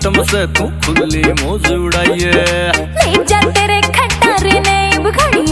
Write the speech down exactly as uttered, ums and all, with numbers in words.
System से तू खुली मौज उड़ाइए। ले जा तेरे खटारे ने अब घड़ी